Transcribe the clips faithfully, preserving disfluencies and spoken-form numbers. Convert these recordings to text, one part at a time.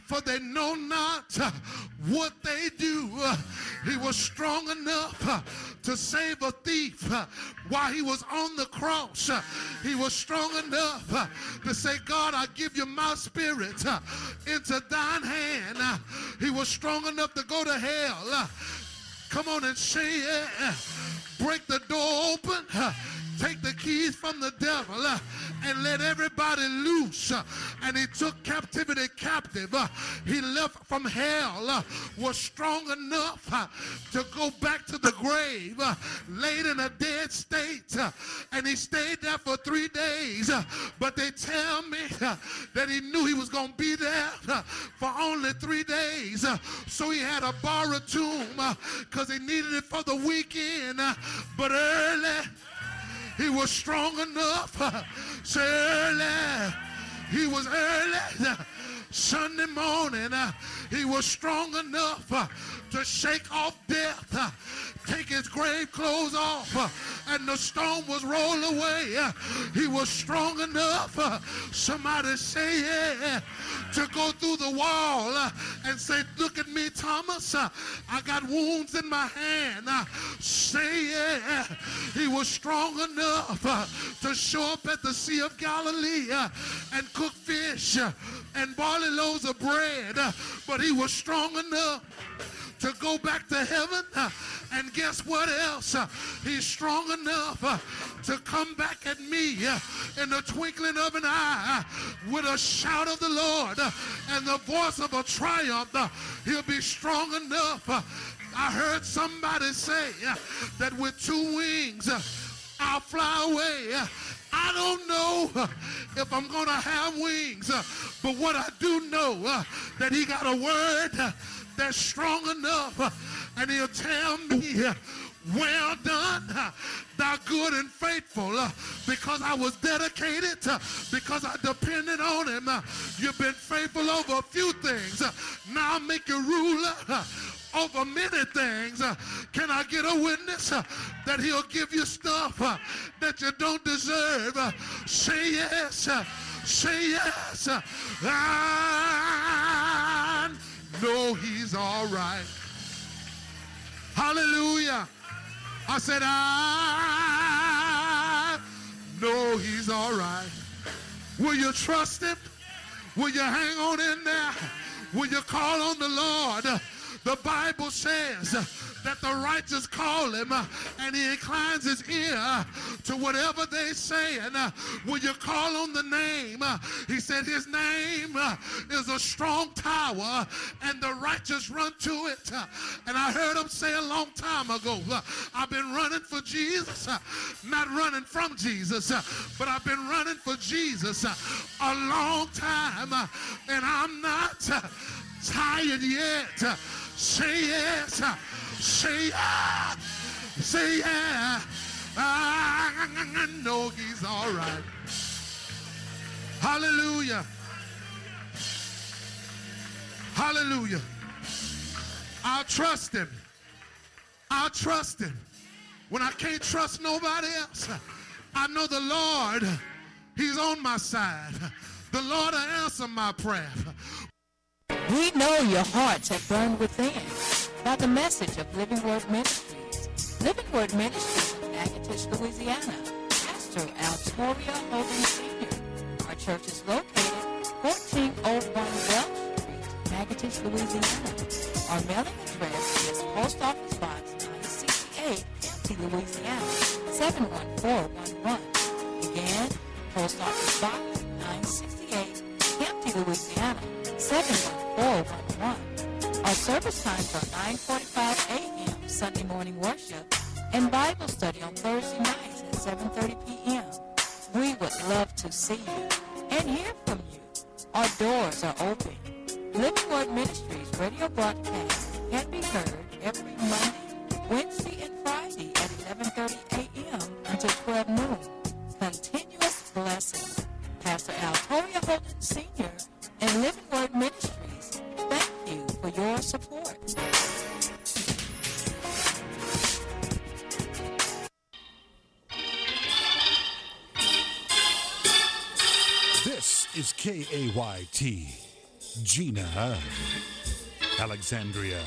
for they know not uh, what they do. Uh, he was strong enough uh, to save a thief uh, while he was on the cross. Uh, he was strong enough uh, to say, God, I give you my spirit uh, into thine hand. Uh, he was strong enough to go to hell. Uh, come on and say it. Uh, break the door open. Uh, take the keys from the devil uh, and let everybody loose. Uh, and he took captivity captive. Uh, he left from hell, uh, was strong enough uh, to go back to the grave, uh, laid in a dead state. Uh, and he stayed there for three days. Uh, but they tell me uh, that he knew he was going to be there uh, for only three days. Uh, so he had a borrowed tomb because uh, he needed it for the weekend. Uh, but early, he was strong enough. Uh, so early, he was early. Uh, Sunday morning, uh, he was strong enough uh, to shake off death, uh, take his grave clothes off, uh, and the stone was rolled away. Uh, he was strong enough, uh, somebody say yeah, to go through the wall uh, and say, look at me, Thomas, uh, I got wounds in my hand. Uh, say yeah. He was strong enough uh, to show up at the Sea of Galilee uh, and cook fish uh, and barley loaves of bread, uh, but he was strong enough to go back to heaven, uh, and guess what else? Uh, he's strong enough uh, to come back at me uh, in the twinkling of an eye uh, with a shout of the Lord uh, and the voice of a triumph. Uh, he'll be strong enough. Uh, I heard somebody say uh, that with two wings uh, I'll fly away. Uh, I don't know uh, if I'm going to have wings, uh, but what I do know uh, that he got a word uh, that's strong enough, uh, and he'll tell me, uh, well done, uh, thou good and faithful, uh, because I was dedicated, uh, because I depended on him. Uh, you've been faithful over a few things. Uh, now I'll make you ruler uh, over many things. Uh, can I get a witness uh, that he'll give you stuff uh, that you don't deserve? Uh, say yes. Uh, say yes. Uh, I know he's all right. Hallelujah. I said, I know he's all right. Will you trust him? Will you hang on in there? Will you call on the Lord? The Bible says that the righteous call him and he inclines his ear to whatever they say. And uh, will you call on the name? Uh, he said his name uh, is a strong tower and the righteous run to it. Uh, and I heard him say a long time ago, uh, I've been running for Jesus, uh, not running from Jesus, uh, but I've been running for Jesus uh, a long time, uh, and I'm not uh, tired yet. Uh, say yes. Uh, say yeah. Say yeah. I know he's all right. Hallelujah. Hallelujah. I'll trust him. I'll trust him. When I can't trust nobody else, I know the Lord, he's on my side. The Lord will answer my prayer. We know your hearts have burned within by the message of Living Word Ministries. Living Word Ministries in Natchitoches, Louisiana. Pastor Altoria Holden Senior Our church is located fourteen oh one Welch Street, Natchitoches, Louisiana. Our mailing address is Post Office Box nine sixty-eight, Hampton, Louisiana, seven one four one one. Again, Post Office Box nine sixty-eight, Hampton, Louisiana, seven one four one one. Our service times are nine forty-five a.m. Sunday morning worship and Bible study on Thursday nights at seven thirty p.m. We would love to see you and hear from you. Our doors are open. Living Word Ministries radio broadcast can be heard every Monday, Wednesday, and Friday at eleven thirty a.m. until twelve noon. Continuous blessing. Pastor Altoria Holden Senior and Living Word Ministries, thank you for your support. This is K A Y T, Gina Alexandria.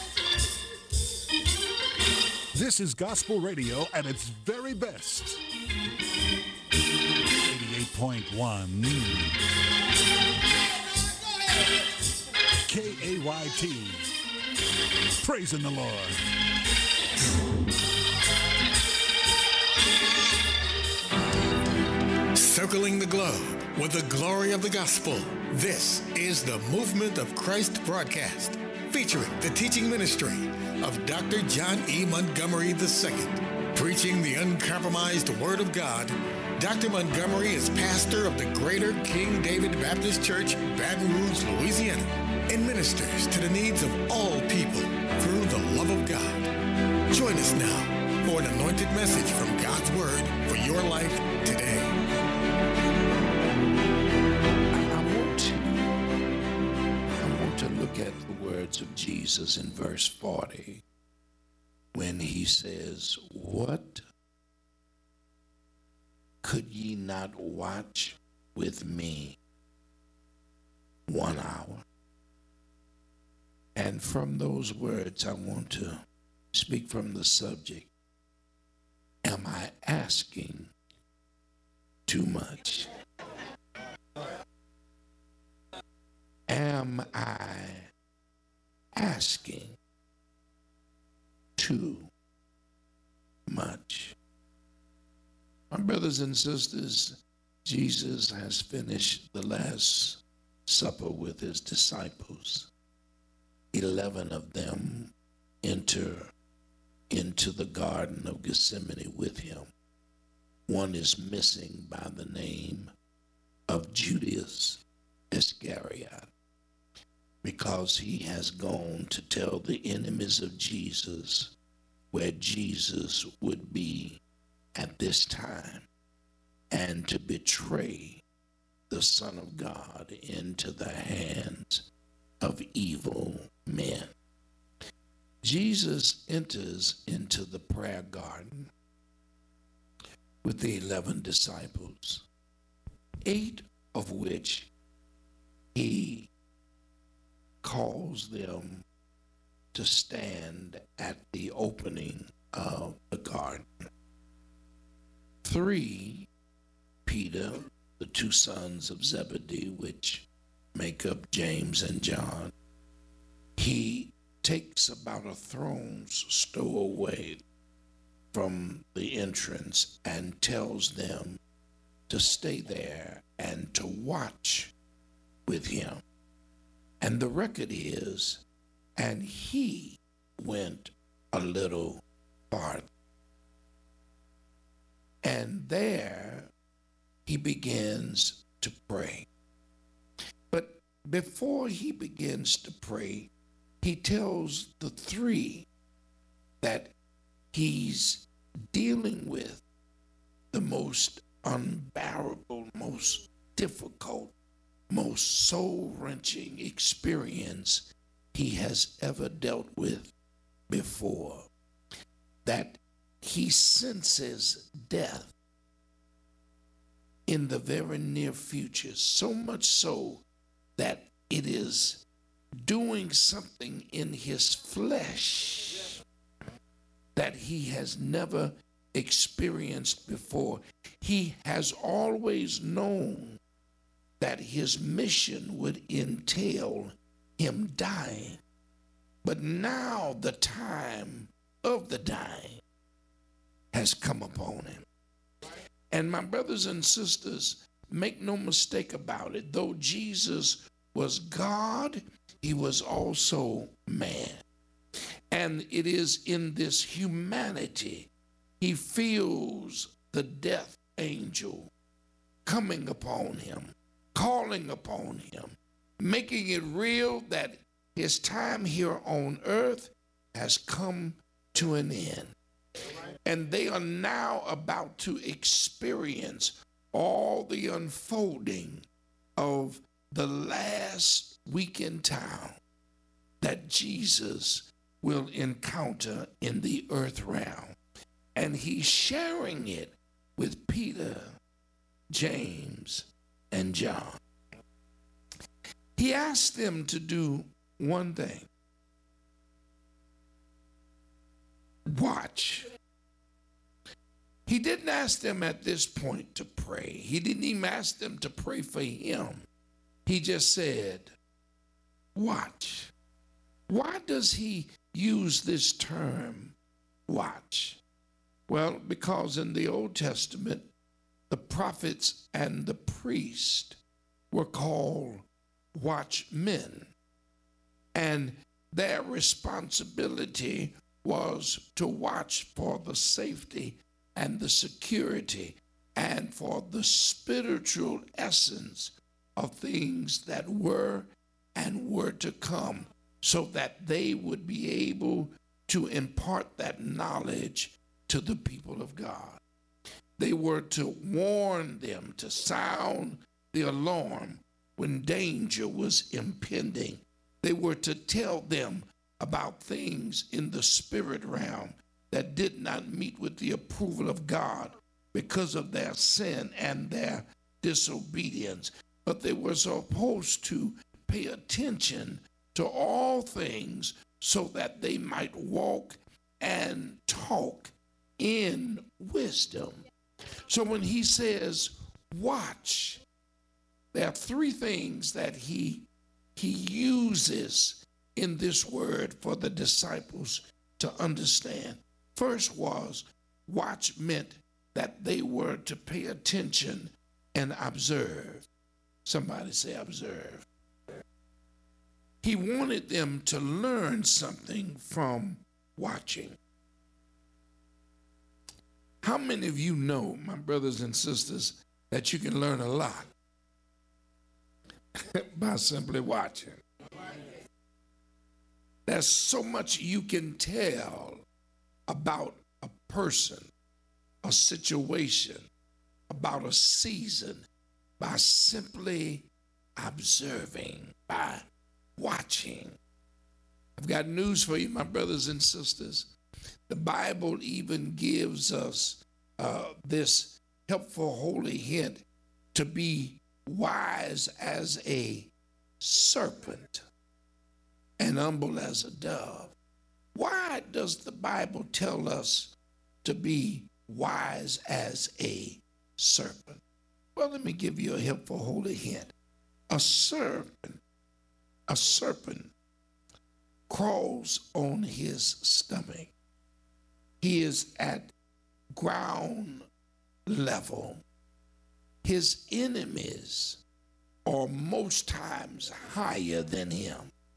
This is gospel radio at its very best. eighty-eight point one K A Y T. Praising the Lord. Circling the globe with the glory of the gospel. This is the Movement of Christ broadcast, featuring the teaching ministry of Doctor John E. Montgomery the Second. Preaching the uncompromised Word of God, Doctor Montgomery is pastor of the Greater King David Baptist Church, Baton Rouge, Louisiana, and ministers to the needs of all people through the love of God. Join us now for an anointed message from God's Word for your life today. To look at the words of Jesus in verse forty when he says, "What could ye not watch with me one hour?" And from those words, I want to speak from the subject. Am I asking too much? Am I asking too much? My brothers and sisters, Jesus has finished the Last Supper with his disciples. Eleven of them enter into the Garden of Gethsemane with him. One is missing by the name of Judas Iscariot, because he has gone to tell the enemies of Jesus where Jesus would be at this time, and to betray the Son of God into the hands of evil men. Jesus enters into the prayer garden with the eleven disciples, eight of which he calls them to stand at the opening of the garden. Three, Peter, the two sons of Zebedee, which make up James and John, he takes about a throne's stowaway from the entrance and tells them to stay there and to watch with him. And the record is, and he went a little farther. And there he begins to pray. But before he begins to pray, he tells the three that he's dealing with the most unbearable, most difficult, most soul-wrenching experience he has ever dealt with before. That he senses death in the very near future, so much so that it is doing something in his flesh that he has never experienced before. He has always known that his mission would entail him dying. But now the time of the dying has come upon him. And my brothers and sisters, make no mistake about it, though Jesus was God, he was also man. And it is in this humanity he feels the death angel coming upon him, calling upon him, making it real that his time here on earth has come to an end. And they are now about to experience all the unfolding of the last week in town that Jesus will encounter in the earth realm. And he's sharing it with Peter, James, and John. He asked them to do one thing. Watch. He didn't ask them at this point to pray. He didn't even ask them to pray for him. He just said, watch. Why does he use this term, watch? Well, because in the Old Testament, the prophets and the priests were called watchmen. And their responsibility was to watch for the safety and the security and for the spiritual essence of things that were and were to come, so that they would be able to impart that knowledge to the people of God. They were to warn them, to sound the alarm when danger was impending. They were to tell them about things in the spirit realm that did not meet with the approval of God because of their sin and their disobedience. But they were supposed to pay attention to all things so that they might walk and talk in wisdom. So when he says, watch, there are three things that he, he uses in this word for the disciples to understand. First was, watch meant that they were to pay attention and observe. Somebody say observe. He wanted them to learn something from watching. How many of you know, my brothers and sisters, that you can learn a lot by simply watching? There's so much you can tell about a person, a situation, about a season by simply observing, by watching. I've got news for you, my brothers and sisters. The Bible even gives us uh, this helpful holy hint to be wise as a serpent and humble as a dove. Why does the Bible tell us to be wise as a serpent? Well, let me give you a helpful holy hint. A serpent, a serpent crawls on his stomach. He is at ground level. His enemies are most times higher than him.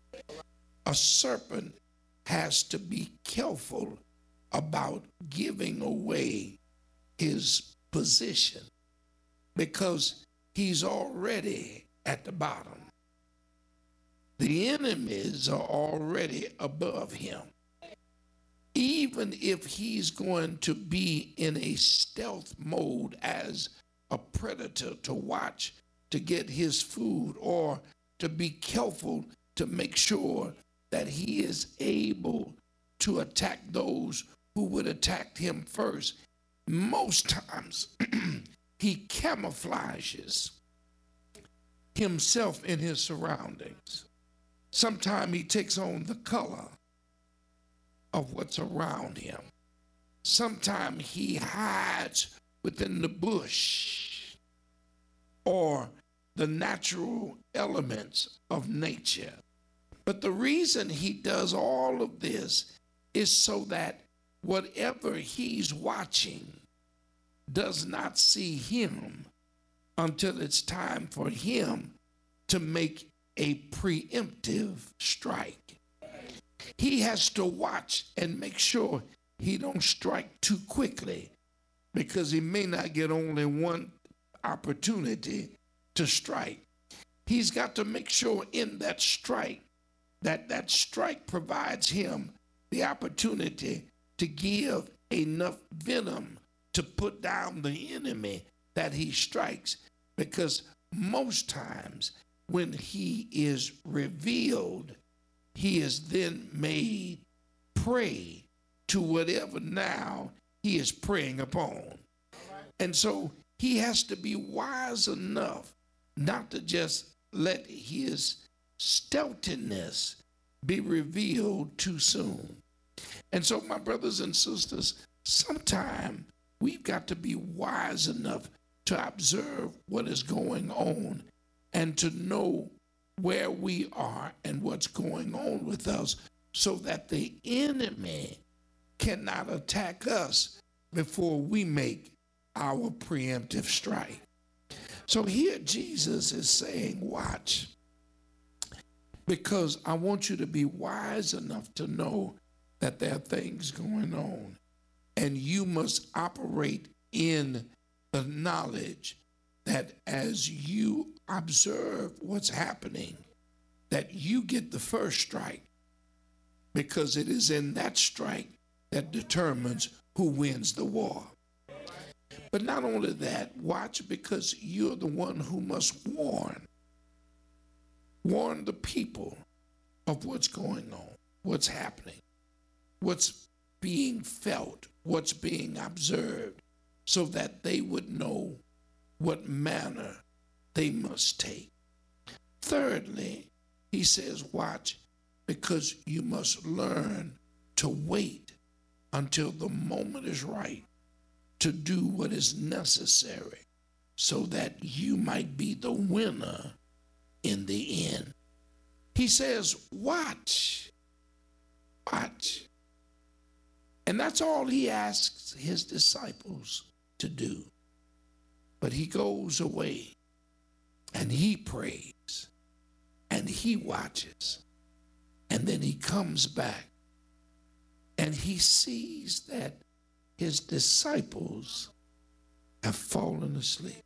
A serpent has to be careful about giving away his position because he's already at the bottom. The enemies are already above him. Even if he's going to be in a stealth mode as a predator to watch to get his food or to be careful to make sure that he is able to attack those who would attack him first, most times he camouflages himself in his surroundings. Sometimes he takes on the color of what's around him. Sometimes he hides within the bush or the natural elements of nature. But the reason he does all of this is so that whatever he's watching does not see him until it's time for him to make a preemptive strike. He has to watch and make sure he don't strike too quickly because he may not get only one opportunity to strike. He's got to make sure in that strike that that strike provides him the opportunity to give enough venom to put down the enemy that he strikes, because most times when he is revealed, he is then made prey to whatever now he is preying upon. And so he has to be wise enough not to just let his stealthiness be revealed too soon. And so, my brothers and sisters, sometime we've got to be wise enough to observe what is going on and to know where we are and what's going on with us so that the enemy cannot attack us before we make our preemptive strike. So here Jesus is saying, watch, because I want you to be wise enough to know that there are things going on, and you must operate in the knowledge that as you observe what's happening, that you get the first strike, because it is in that strike that determines who wins the war. But not only that, watch, because you're the one who must warn. Warn the people of what's going on, what's happening, what's being felt, what's being observed, so that they would know what manner they must take. Thirdly, he says, watch, because you must learn to wait until the moment is right to do what is necessary so that you might be the winner in the end. He says, watch, watch. And that's all he asks his disciples to do. But he goes away and he prays and he watches. And then he comes back and he sees that his disciples have fallen asleep.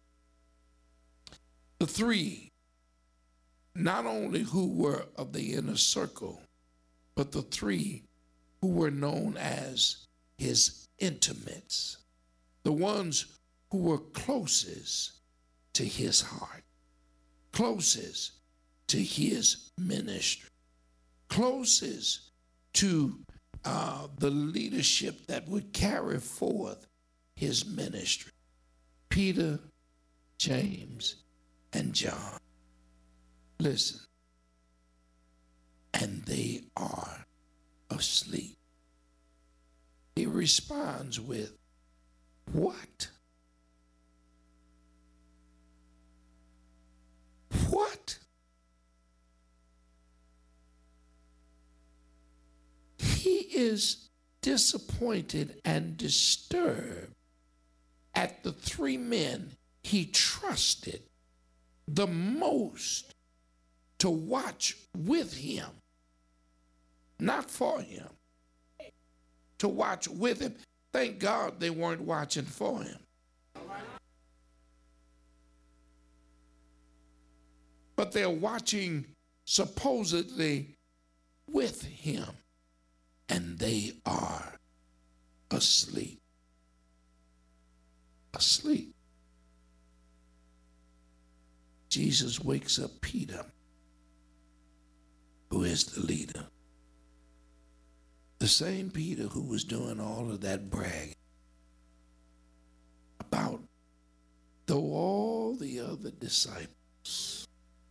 The three, not only who were of the inner circle, but the three who were known as his intimates, the ones who were closest to his heart, closest to his ministry, closest to uh, the leadership that would carry forth his ministry. Peter, James, and John. Listen. And they are asleep. He responds with, what? What? He is disappointed and disturbed at the three men he trusted the most to watch with him, not for him, to watch with him. Thank God they weren't watching for him. But they're watching supposedly with him, and they are asleep. Asleep. Jesus wakes up Peter, who is the leader. The same Peter who was doing all of that bragging about, though all the other disciples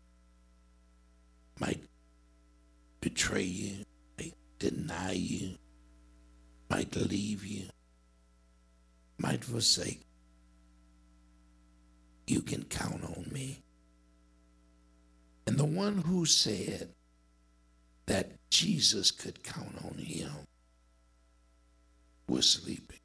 might betray you, might deny you, might leave you, might forsake you, you can count on me. And the one who said that Jesus could count on him was sleeping.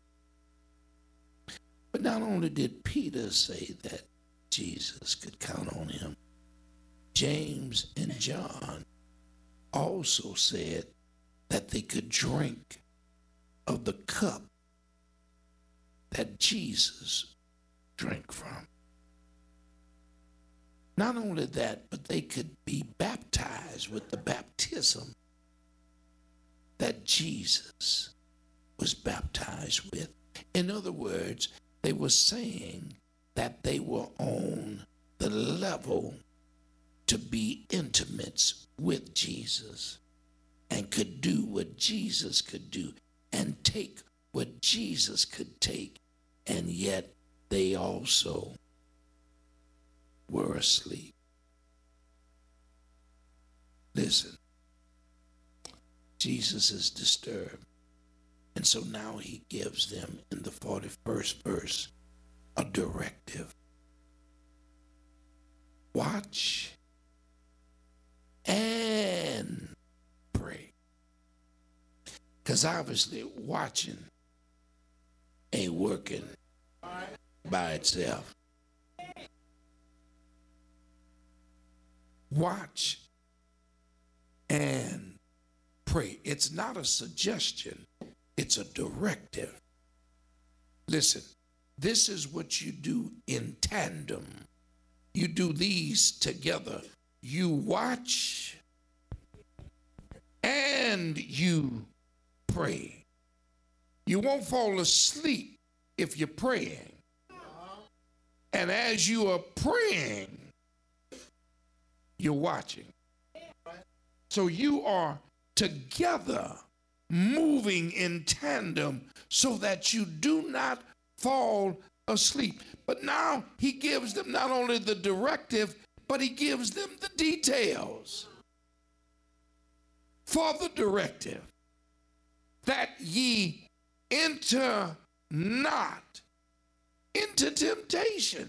But not only did Peter say that Jesus could count on him, James and John also said that they could drink of the cup that Jesus drank from. Not only that, but they could be baptized with the baptism that Jesus was baptized with. In other words, they were saying that they were on the level to be intimates with Jesus and could do what Jesus could do and take what Jesus could take, and yet they also were asleep. Listen, Jesus is disturbed. And so now he gives them in the forty-first verse a directive. Watch and pray. Because obviously watching ain't working by itself. Watch and pray. It's not a suggestion, it's a directive. Listen, this is what you do in tandem. You do these together. You watch and you pray. You won't fall asleep if you're praying. And as you are praying, you're watching. So you are together, moving in tandem so that you do not fall asleep. But now he gives them not only the directive, but he gives them the details for the directive, that ye enter not into temptation.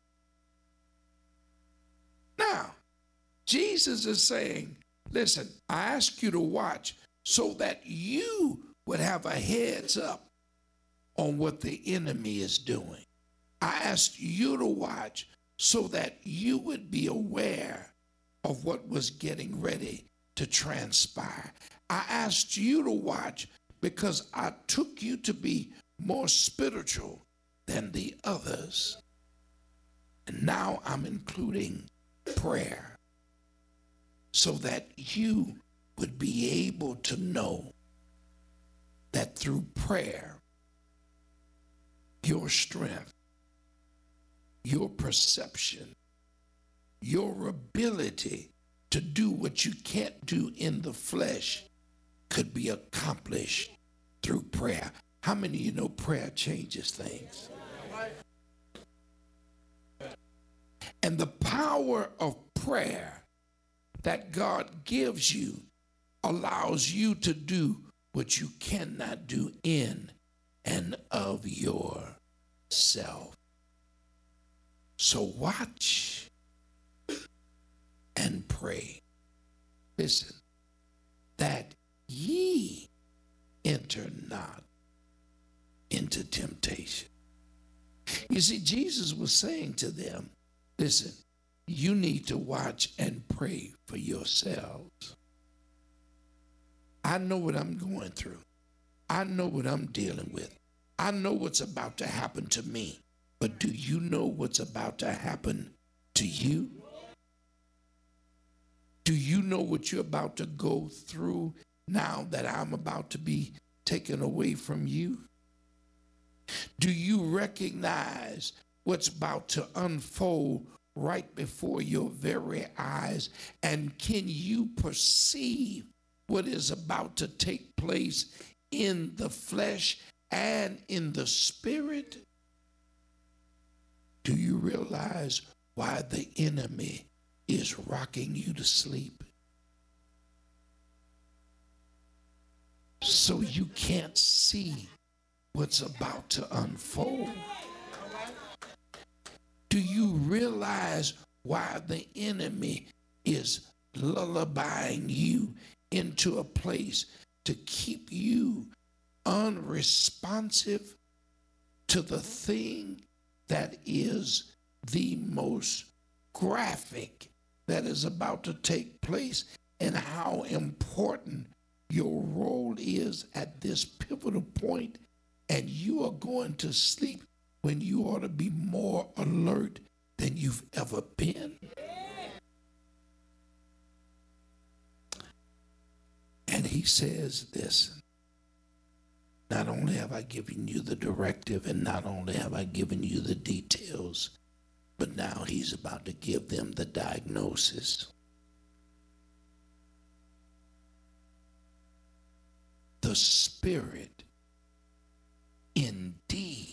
Now, Jesus is saying, listen, I ask you to watch so that you would have a heads up on what the enemy is doing. I asked you to watch so that you would be aware of what was getting ready to transpire. I asked you to watch because I took you to be more spiritual than the others. And now I'm including prayer so that you would be able to know that through prayer, your strength, your perception, your ability to do what you can't do in the flesh could be accomplished through prayer. How many of you know prayer changes things? And the power of prayer that God gives you allows you to do what you cannot do in and of yourself. So watch and pray. Listen, that ye enter not into temptation. You see, Jesus was saying to them, listen, you need to watch and pray for yourselves. I know what I'm going through. I know what I'm dealing with. I know what's about to happen to me. But do you know what's about to happen to you? Do you know what you're about to go through now that I'm about to be taken away from you? Do you recognize what's about to unfold right before your very eyes? And can you perceive what is about to take place in the flesh and in the spirit? Do you realize why the enemy is rocking you to sleep? So you can't see what's about to unfold. Do you realize why the enemy is lullabying you into a place to keep you unresponsive to the thing that is the most graphic that is about to take place, and how important your role is at this pivotal point, and you are going to sleep when you ought to be more alert than you've ever been? And he says this, not only have I given you the directive, and not only have I given you the details, but now he's about to give them the diagnosis. The spirit indeed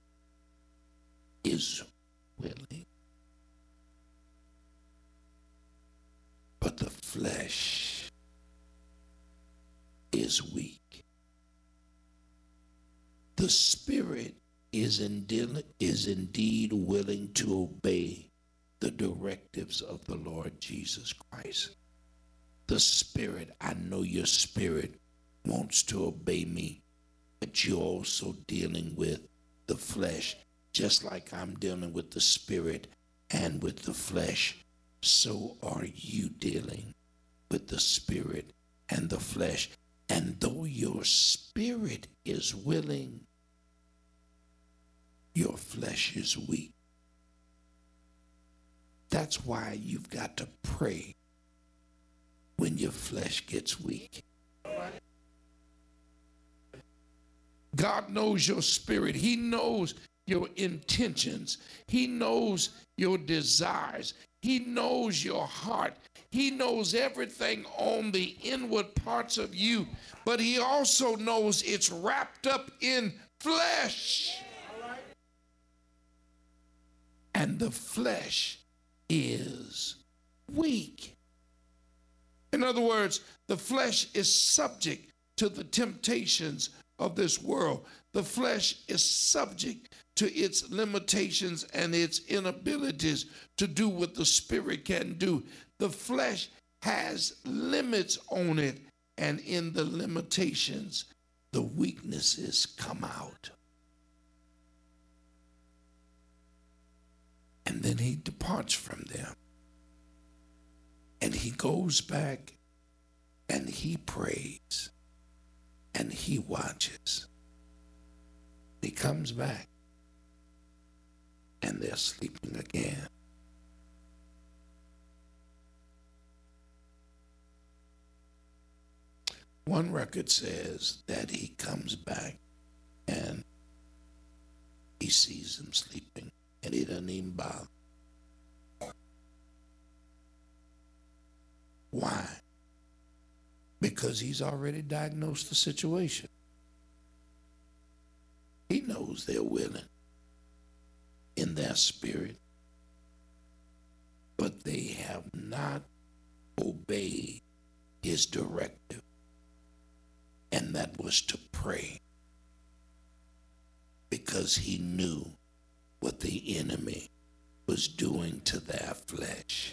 is willing, but the flesh is weak. The spirit is indeed, is indeed willing to obey the directives of the Lord Jesus Christ. The spirit, I know your spirit wants to obey me, but you're also dealing with the flesh, just like I'm dealing with the spirit and with the flesh. So are you dealing with the spirit and the flesh. And though your spirit is willing, your flesh is weak. That's why you've got to pray when your flesh gets weak. God knows your spirit. He knows your intentions. He knows your desires. He knows your heart. He knows everything on the inward parts of you, but he also knows it's wrapped up in flesh. And the flesh is weak. In other words, the flesh is subject to the temptations of this world. The flesh is subject to its limitations and its inabilities to do what the spirit can do. The flesh has limits on it, and in the limitations, the weaknesses come out. And then he departs from them. And he goes back and he prays and he watches. He comes back and they're sleeping again. One record says that he comes back and he sees them sleeping and he doesn't even bother. Why? Because he's already diagnosed the situation. He knows they're willing in their spirit, but they have not obeyed his directive, and that was to pray, because he knew what the enemy was doing to their flesh.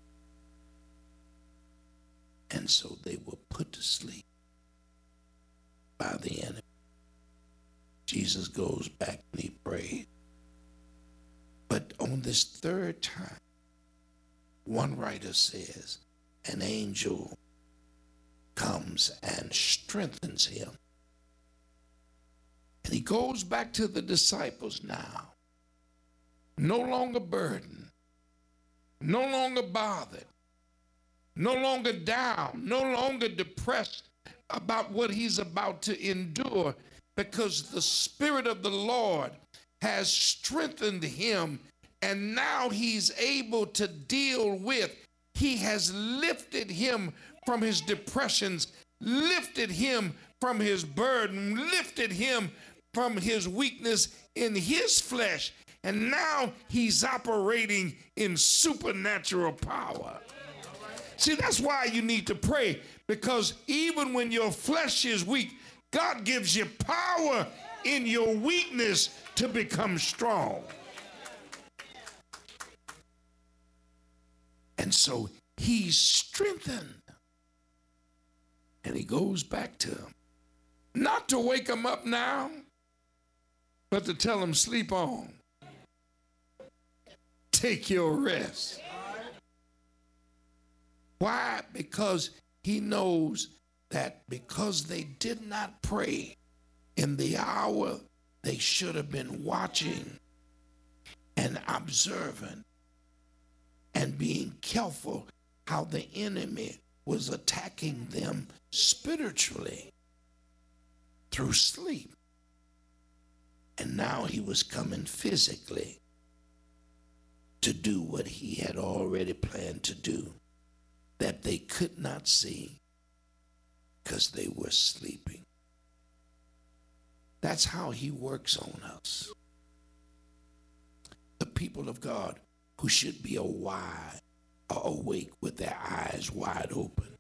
And so they were put to sleep by the enemy. Jesus goes back and he prays. But on this third time, one writer says, an angel comes and strengthens him. And he goes back to the disciples now, no longer burdened, no longer bothered, no longer down, no longer depressed about what he's about to endure, because the Spirit of the Lord has strengthened him, and now he's able to deal with, he has lifted him from his depressions, lifted him from his burden, lifted him from his weakness in his flesh, and now he's operating in supernatural power. See, that's why you need to pray, because even when your flesh is weak, God gives you power in your weakness to become strong. And so he's strengthened. And he goes back to him. Not to wake him up now, but to tell him, sleep on. Take your rest. Why? Because he knows that because they did not pray in the hour they should have been watching and observant and being careful how the enemy was attacking them spiritually through sleep. And now he was coming physically to do what he had already planned to do, that they could not see because they were sleeping. That's how he works on us. The people of God who should be a wide, awake with their eyes wide open,